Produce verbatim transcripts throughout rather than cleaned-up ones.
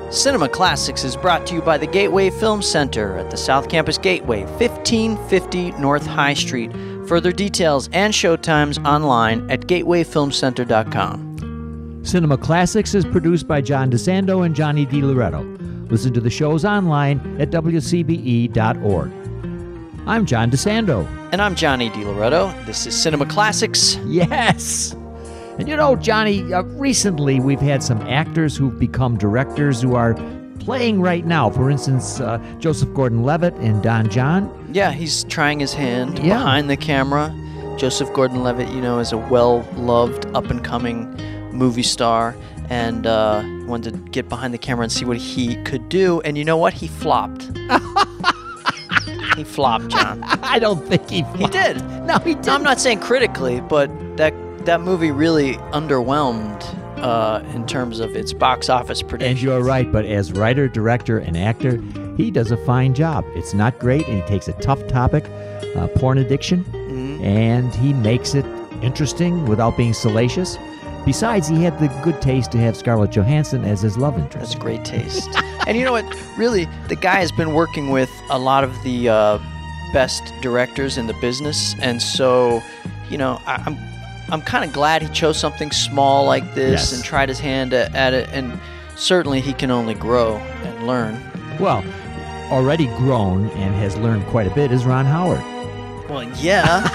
Cinema Classics is brought to you by the Gateway Film Center at the South Campus Gateway, fifteen fifty North High Street. Further details and showtimes online at gateway film center dot com. Cinema Classics is produced by John DeSando and Johnny DiLoretto. Listen to the shows online at w c b e dot org. I'm John DeSando. And I'm Johnny DiLoretto. This is Cinema Classics. Yes! And you know, Johnny, uh, recently we've had some actors who've become directors who are playing right now. For instance, uh, Joseph Gordon-Levitt and Don John. Yeah, he's trying his hand Yeah. behind the camera. Joseph Gordon-Levitt, you know, is a well-loved, up-and-coming movie star, and uh, wanted to get behind the camera and see what he could do. And you know what? He flopped. He flopped, John. I don't think he flopped. He did. No, he didn't. I'm not saying critically, but that that movie really underwhelmed uh, in terms of its box office predictions. And you're right, but as writer, director, and actor, he does a fine job. It's not great, and he takes a tough topic, uh, porn addiction, Mhm. and he makes it interesting without being salacious. Besides, he had the good taste to have Scarlett Johansson as his love interest. That's great taste. And you know what? Really, the guy has been working with a lot of the uh, best directors in the business, and so, you know, I, I'm I'm kind of glad he chose something small like this Yes. and tried his hand at, at it. And certainly, he can only grow and learn. Well, already grown and has learned quite a bit is Ron Howard. Well, yeah,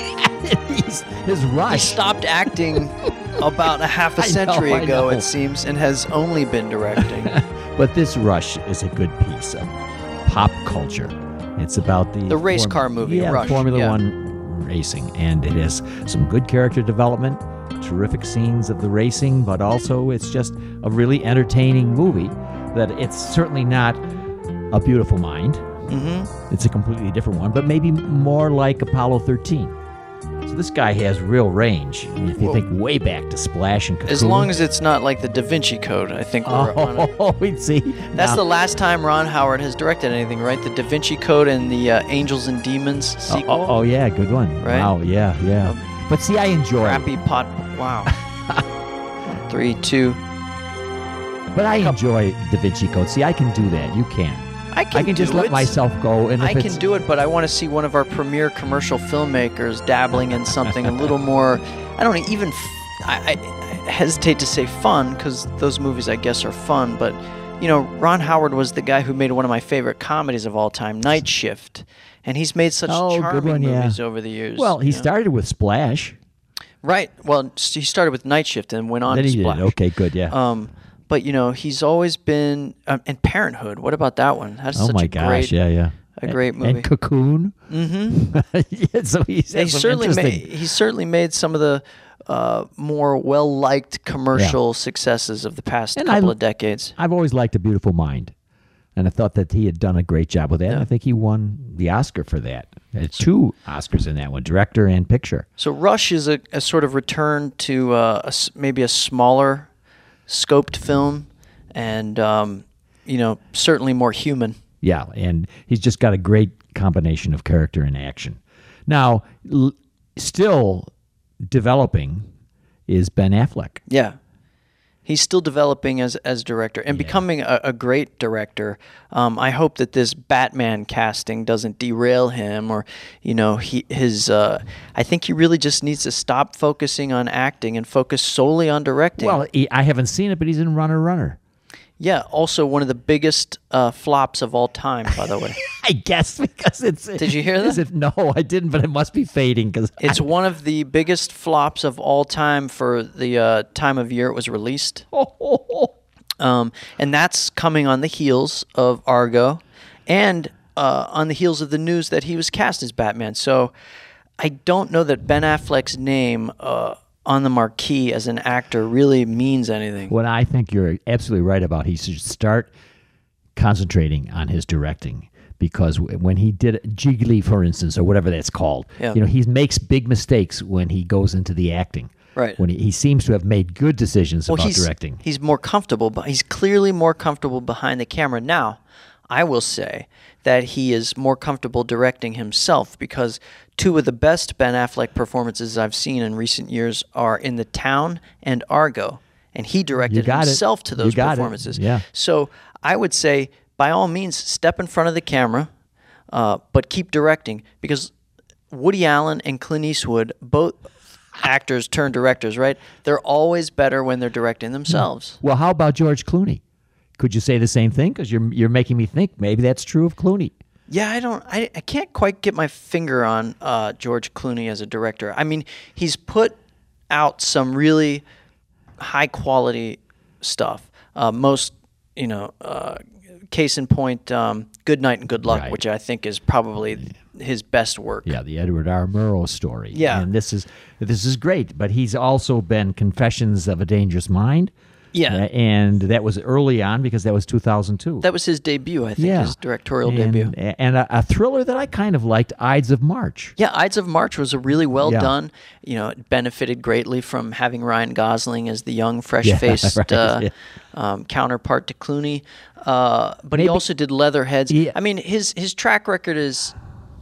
He's, his he rush. stopped acting about a half a I know, century I ago, know. it seems, and has only been directing. But this Rush is a good piece of pop culture. It's about the The race car movie, yeah, Rush, Formula yeah. One racing, and it has some good character development, terrific scenes of the racing, but also it's just a really entertaining movie. That it's certainly not A Beautiful Mind. Mm-hmm. It's a completely different one, but maybe more like Apollo thirteen. So this guy has real range. I mean, if you Well, think way back to Splash and Cocoon. As long as it's not like the Da Vinci Code, I think we're on it. Oh, we see. That's Now- the last time Ron Howard has directed anything, right? The Da Vinci Code and the uh, Angels and Demons Oh, sequel. oh, oh, yeah, good one. Right? Wow, yeah, yeah. Um, But see, I enjoy it. Crappy pot. Wow. Three, two. But I enjoy Da Vinci Code. See, I can do that. You can. I can, I can just do let it. myself go. And if I it's, can do it, but I want to see one of our premier commercial filmmakers dabbling in something a little more. I don't even. F- I, I hesitate to say fun because those movies, I guess, are fun. But you know, Ron Howard was the guy who made one of my favorite comedies of all time, Night Shift, and he's made such Oh, good charming one, yeah. movies over the years. Well, he you know? started with Splash. Right. Well, s- he started with Night Shift and went on Then to he Splash. did. Okay, good, yeah. Um, but you know, he's always been um, and Parenthood. What about that one? That's oh, such my a gosh, great, yeah, yeah. a great And- movie. And Cocoon. Mm-hmm. yeah, so he's He had some certainly made interesting- he certainly made some of the uh, more well liked commercial successes of the past And couple I- of decades. I've always liked A Beautiful Mind. And I thought that he had done a great job with that. And Yeah. I think he won the Oscar for that. Uh, two Oscars in that one, director and picture. So Rush is a, a sort of return to uh, a s maybe a smaller scoped film, and um, you know, certainly more human. Yeah, and he's just got a great combination of character and action. Now, l- still developing is Ben Affleck. Yeah. He's still developing as as director and becoming a, a great director. Um, I hope that this Batman casting doesn't derail him, or you know, he his. Uh, I think he really just needs to stop focusing on acting and focus solely on directing. Well, he, I haven't seen it, but he's in Runner Runner. yeah. Also, one of the biggest uh, flops of all time, by the way. I guess because it's. Did you hear is that? It, no, I didn't, but it must be fading because It's one of the biggest flops of all time for the uh, time of year it was released. Um, and that's coming on the heels of Argo and uh, on the heels of the news that he was cast as Batman. So I don't know that Ben Affleck's name uh, on the marquee as an actor really means anything. What I think you're absolutely right about, he should start concentrating on his directing. Because w- when he did Jiggly, for instance, or whatever that's called, Yeah. you know, he makes big mistakes when he goes into the acting. Right. When he, he seems to have made good decisions Well, about he's, directing. he's more comfortable, but he's clearly more comfortable behind the camera now. I will say that he is more comfortable directing himself because two of the best Ben Affleck performances I've seen in recent years are in The Town and Argo. and he directed got it. himself to You those got it. performances. Yeah. So I would say, by all means, step in front of the camera, uh, but keep directing, because Woody Allen and Clint Eastwood, both actors turned directors, right? They're always better when they're directing themselves. Well, how about George Clooney? Could you say the same thing? Because you're you're making me think maybe that's true of Clooney. Yeah, I don't. I, I can't quite get my finger on uh, George Clooney as a director. I mean, he's put out some really high quality stuff. Uh, most, you know, uh, case in point, um, Good Night and Good Luck, Right. which I think is probably his best work. Yeah, the Edward R. Murrow story. Yeah. And this is this is great, but he's also been Confessions of a Dangerous Mind. Yeah. Uh, and that was early on because that was two thousand two. That was his debut, I think, yeah. his directorial and, debut. And a, a thriller that I kind of liked, Ides of March. Yeah, Ides of March was a really well Yeah. done. You know, it benefited greatly from having Ryan Gosling as the young, fresh-faced right, uh, yeah. um, counterpart to Clooney. Uh, but he Maybe- also did Leatherheads. Yeah. I mean, his his track record is,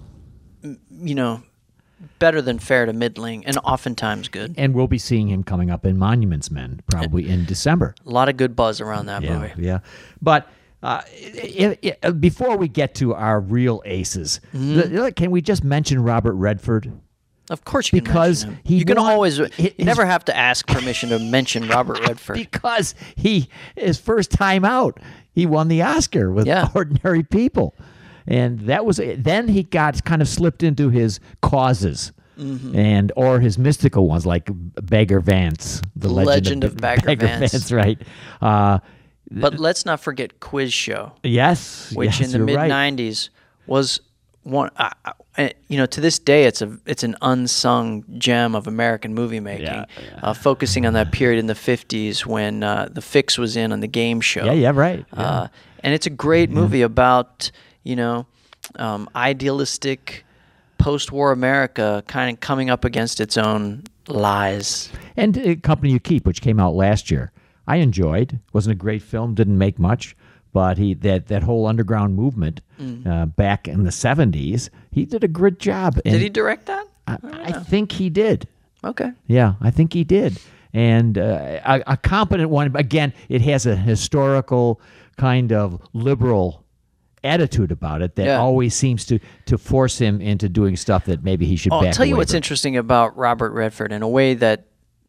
m- you know, better than fair to middling, and oftentimes good. And we'll be seeing him coming up in Monuments Men probably in December. A lot of good buzz around that Yeah, movie. yeah. But uh, i i before we get to our real aces, Mm-hmm. th- can we just mention Robert Redford? Of course, you can Because mention him. he you can won- always you his- never have to ask permission to mention Robert Redford. Because he his first time out, he won the Oscar with Yeah. Ordinary People, and that was then he got kind of slipped into his causes. Mm-hmm. And or his mystical ones like Bagger Vance, the legend, Legend of Bagger Vance. right? Uh, But let's not forget Quiz Show, yes, which yes, in the you're mid right. nineties was one. Uh, uh, you know, to this day, it's a it's an unsung gem of American movie making, Yeah, Uh, focusing on that period in the fifties when uh, the Fix was in on the game show. Yeah, yeah, right. Yeah. Uh, and it's a great movie about, you know, um, idealistic post-war America kind of coming up against its own lies. And uh, Company You Keep, which came out last year, I enjoyed. Wasn't a great film, didn't make much, but he that that whole underground movement uh, back in the seventies, he did a good job. And Mm. Did he direct that? I, I think he did. Okay. Yeah, I think he did. And uh, a, a competent one. Again, it has a historical kind of liberal attitude about it that Yeah. always seems to to force him into doing stuff that maybe he should Oh, back I'll tell you away what's from. interesting about Robert Redford in a way that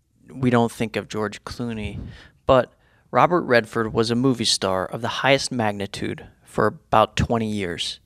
we don't think of George Clooney, but Robert Redford was a movie star of the highest magnitude for about twenty years.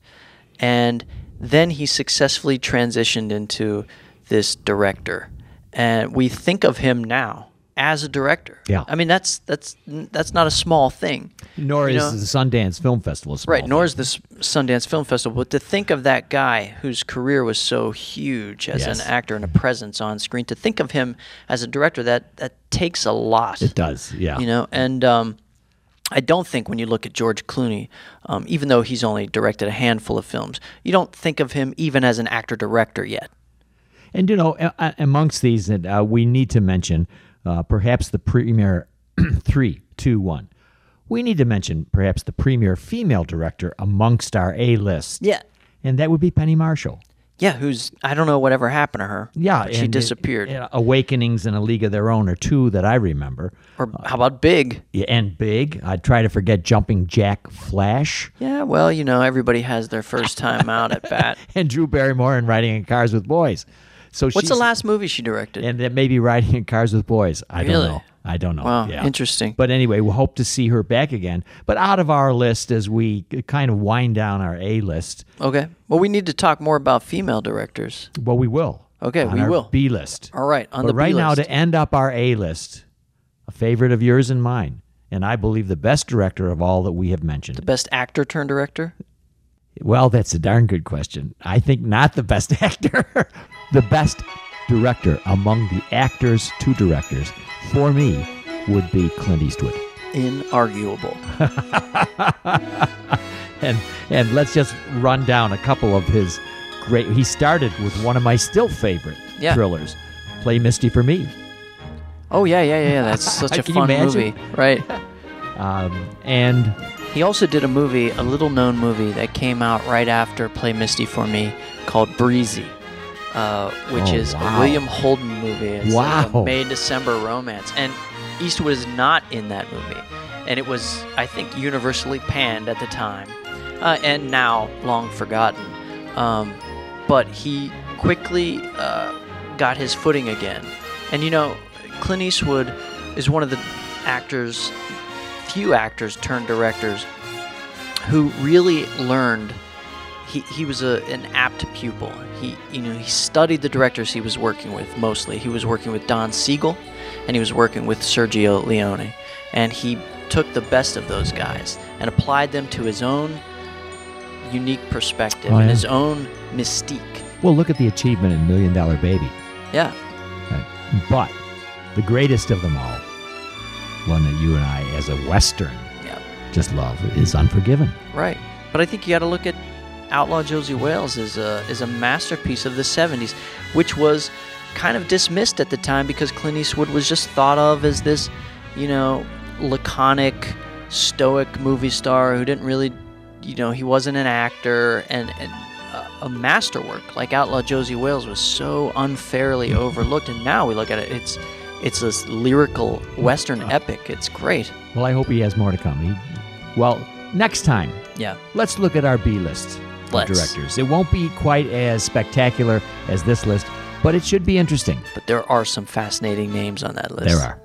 And then he successfully transitioned into this director. And we think of him now as a director. Yeah. I mean, that's that's that's not a small thing. Nor you is know? the Sundance Film Festival a small Right, nor thing. is this Sundance Film Festival. But to think of that guy whose career was so huge as Yes. an actor and a presence on screen, to think of him as a director, that that takes a lot. It does, yeah. You know, and um, I don't think when you look at George Clooney, um, even though he's only directed a handful of films, you don't think of him even as an actor-director yet. And, you know, a- a- amongst these that uh, we need to mention, uh, perhaps the premier three, two, one. We need to mention perhaps the premier female director amongst our A list. Yeah. And that would be Penny Marshall. Yeah, who's, I don't know whatever happened to her. Yeah. but she and it- disappeared. uh, Awakenings and A League of Their Own are two that I remember. Or how about Big? Yeah, and Big. I'd try to forget Jumping Jack Flash. Yeah, well, you know, everybody has their first time out at bat. And Drew Barrymore in Riding in Cars with Boys. So What's the she's- last movie she directed? And that may be Riding in Cars with Boys. I Really? don't know. I don't know. Wow, Yeah. interesting. But anyway, we'll hope to see her back again. But out of our list, as we kind of wind down our A list, Okay. Well, we need to talk more about female directors. well, we will. Okay, on we our will. B list. All right, on but the right B now, list. to end up our A list, a favorite of yours and mine, and I believe the best director of all that we have mentioned. The best actor turned director? Well, that's a darn good question. I think not the best actor. The best director among the actors to directors, for me, would be Clint Eastwood. Inarguable. and and let's just run down a couple of his great. He started with one of my still favorite Yeah. thrillers, Play Misty for Me. Oh, yeah, yeah, yeah. That's such a Can you fun imagine? movie. Right. Um, and He also did a movie, a little known movie that came out right after Play Misty for Me called Breezy, uh, which Oh, is wow. a William Holden movie. It's like Wow. a May December romance. And Eastwood is not in that movie, and it was, I think, universally panned at the time, uh, and now long forgotten. Um, but he quickly uh, got his footing again. And you know, Clint Eastwood is one of the actors, few actors turned directors, who really learned. He, he was a, an apt pupil. He you know he studied the directors he was working with mostly. He was working with Don Siegel, and he was working with Sergio Leone, and he took the best of those guys and applied them to his own unique perspective oh, and yeah. his own mystique. Well, look at the achievement in Million Dollar Baby. Yeah. Right. But the greatest of them all, one that you and I, as a Western, Yeah. just love, is Unforgiven. Right. But I think you got to look at Outlaw Josie Wales as a is a masterpiece of the seventies, which was kind of dismissed at the time because Clint Eastwood was just thought of as this, you know, laconic, stoic movie star who didn't really, you know, he wasn't an actor, and, and a, a masterwork like Outlaw Josie Wales was so unfairly overlooked, and now we look at it, it's it's this lyrical Western epic. It's great. Well, I hope he has more to come. He, well, next time, Yeah. let's look at our B list of Let's. directors. It won't be quite as spectacular as this list, but it should be interesting. But there are some fascinating names on that list. There are.